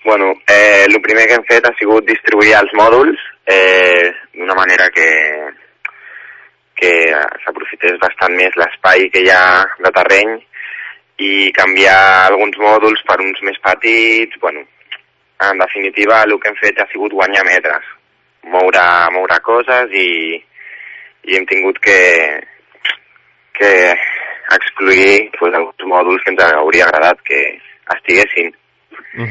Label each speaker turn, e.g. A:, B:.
A: Bueno, el primer que hem fet ha sigut distribuir els mòduls d'una manera que s'aprofités bastant més l'espai que hi ha de terreny i canviar alguns mòduls per uns més petits. Bueno, en definitiva, el que hem fet ha sigut guanyar metres, moure coses i hem tingut que excluir alguns mòduls que ens hauria agradat que estiguessin.